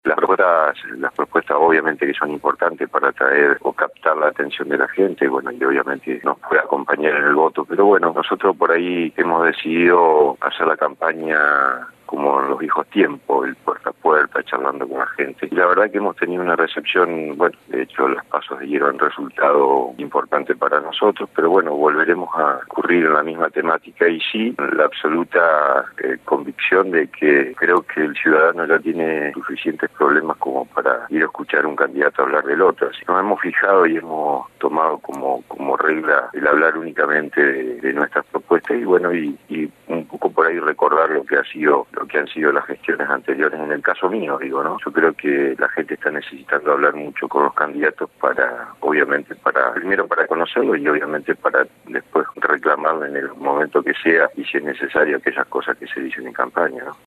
Las propuestas obviamente que son importantes para atraer o captar la atención de la gente, bueno, y obviamente nos puede acompañar en el voto, pero bueno, nosotros por ahí hemos decidido hacer la campaña como en los viejos tiempos, el puerta a puerta, charlando con la gente. Y la verdad que hemos tenido una recepción, bueno, de hecho los pasos de hierro han resultado importante para nosotros, pero bueno, volveremos a ocurrir en la misma temática y sí, la absoluta convicción de que creo que el ciudadano ya tiene suficientes problemas como para ir a escuchar a un candidato hablar del otro. Así que nos hemos fijado y hemos tomado como regla el hablar únicamente de nuestras propuestas y bueno, y un poco por ahí recordar lo que han sido las gestiones anteriores. En el caso mío, digo, ¿no? Yo creo que la gente está necesitando hablar mucho con los candidatos obviamente, primero para conocerlos y obviamente para después reclamarle en el momento que sea y si es necesario aquellas cosas que se dicen en campaña, ¿no?